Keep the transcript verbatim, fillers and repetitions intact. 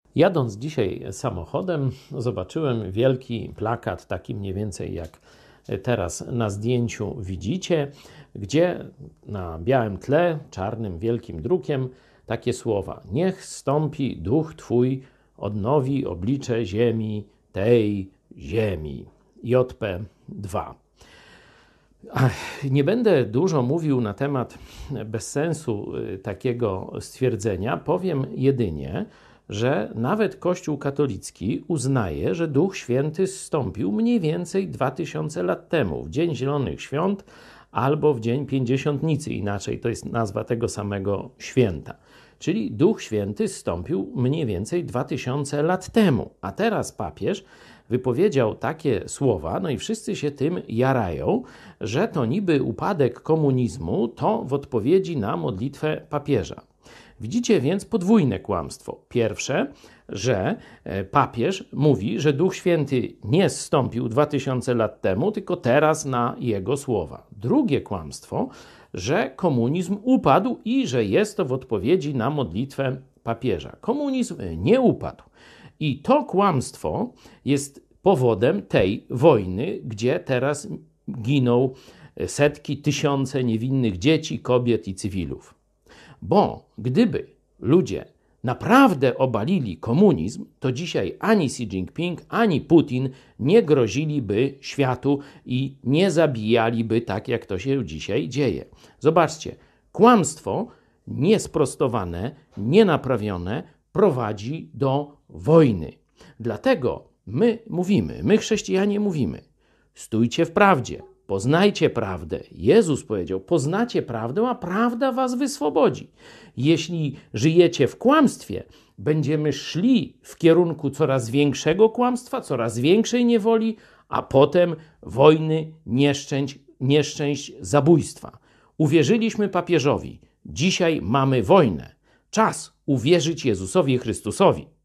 Jadąc dzisiaj samochodem, zobaczyłem wielki plakat, taki mniej więcej jak teraz na zdjęciu widzicie, gdzie na białym tle, czarnym, wielkim drukiem, takie słowa: niech zstąpi duch Twój, odnowi oblicze ziemi, tej ziemi. J P dwa. Nie będę dużo mówił na temat bezsensu takiego stwierdzenia. Powiem jedynie, że nawet Kościół katolicki uznaje, że Duch Święty zstąpił mniej więcej dwa tysiące lat temu, w Dzień Zielonych Świąt albo w Dzień Pięćdziesiątnicy, inaczej to jest nazwa tego samego święta. Czyli Duch Święty zstąpił mniej więcej dwa tysiące lat temu, a teraz papież wypowiedział takie słowa, no i wszyscy się tym jarają, że to niby upadek komunizmu, to w odpowiedzi na modlitwę papieża. Widzicie więc podwójne kłamstwo. Pierwsze, że papież mówi, że Duch Święty nie zstąpił dwa tysiące lat temu, tylko teraz na jego słowa. Drugie kłamstwo, że komunizm upadł i że jest to w odpowiedzi na modlitwę papieża. Komunizm nie upadł. I to kłamstwo jest powodem tej wojny, gdzie teraz giną setki, tysiące niewinnych dzieci, kobiet i cywilów. Bo gdyby ludzie naprawdę obalili komunizm, to dzisiaj ani Xi Jinping, ani Putin nie groziliby światu i nie zabijaliby tak, jak to się dzisiaj dzieje. Zobaczcie, kłamstwo niesprostowane, nienaprawione prowadzi do wojny. Dlatego my mówimy, my chrześcijanie mówimy, stójcie w prawdzie, poznajcie prawdę. Jezus powiedział, poznacie prawdę, a prawda was wyswobodzi. Jeśli żyjecie w kłamstwie, będziemy szli w kierunku coraz większego kłamstwa, coraz większej niewoli, a potem wojny, nieszczęść, nieszczęść, zabójstwa. Uwierzyliśmy papieżowi, dzisiaj mamy wojnę. Czas uwierzyć Jezusowi Chrystusowi.